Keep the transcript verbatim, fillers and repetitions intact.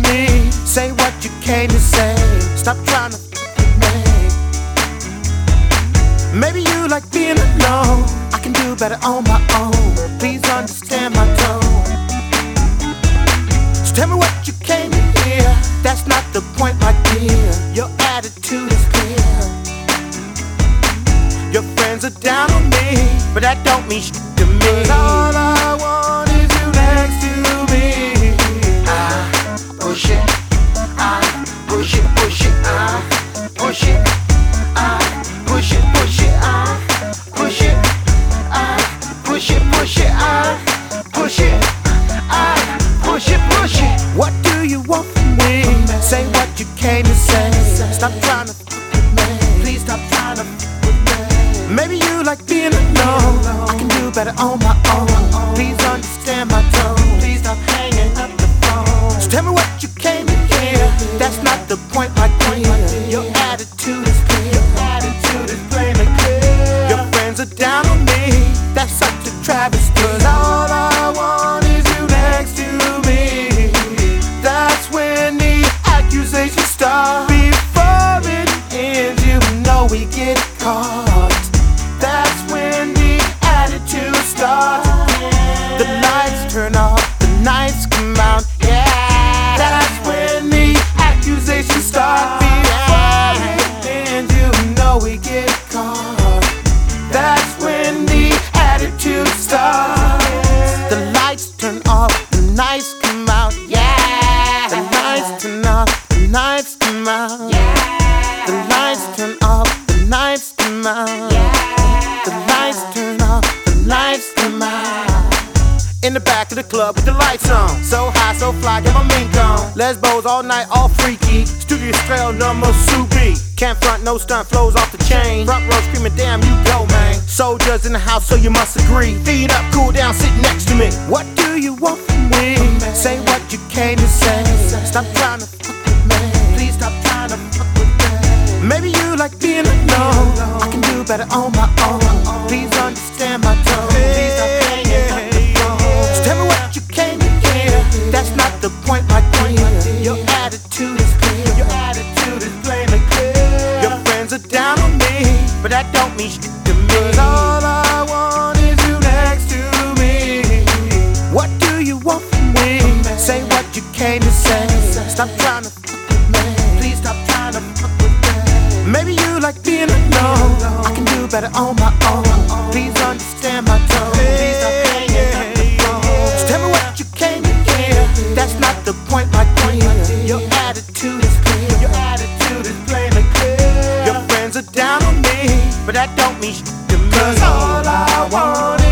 me. Say what you came to say. Stop trying to f with me. Maybe you like being alone. I can do better on my own. Please understand my tone. So tell me what you came to hear. That's not the point, my dear. Your attitude is clear. Your friends are down on me, but that don't mean shit to me. All I want is you next to me. I push it, I push it, push it, I push it, I push it, push it, I push it, I push it, push it, I push it, I push it, push it. What do you want from me? Say what you came to say. Stop trying to f with me. Please stop trying to f with me. Maybe you like being alone. I can do better on my own. Please understand my tone. Please stop hanging up the phone. So tell me what you came to hear. That's not the point, my dear. Your attitude is clear. Your attitude is plain and clear. Your friends are down on me. That's such a travesty. 'Cause all I want is you next to me. That's when the accusations start. Before it ends, you know we get caught. That's when the attitude starts. The lights turn off, the nights come out. Yeah, that's when the accusations start. Before it ends, you know we get caught. That's when the attitude starts. The lights turn off, the nights come out. Yeah, the lights turn off, the nights come out. Yeah, the lights turn off, the nights come out. Yeah, the lights turn off, the lights come out. In the back of the club with the lights on. So high, so fly, get my mink on. Lesbos all night, all freaky. Studio trail number soupy. Can't front, no stunt, flows off the chain. Front row screaming, damn, you go, man. Soldiers in the house, so you must agree. Feet up, cool down, sit next to me. What do you want from me? Say what you came to say. Stop trying to fuck with me. Please stop trying to fuck with me. Maybe you like being alone. I can do better on my own. Please understand my tone. Please stop hanging up the phone. So tell me what you came to hear. That's not the point, my dear. Your attitude is clear. Your attitude is plain and clear. Your friends are down on me, but that don't mean shit to me. 'Cause all I want is you next to me. What do you want from me? Say what you came to say. Stop trying to fuck with me. Please stop trying to fuck with me. Maybe you like being alone. I can do better on my own. Please understand my tone. Please stop hanging up the phone. So tell me what you came to hear. That's not the point, my dear. Your attitude is clear. Your attitude is plain and clear. Your friends are down on me, but that don't mean shit to me. 'Cause all I want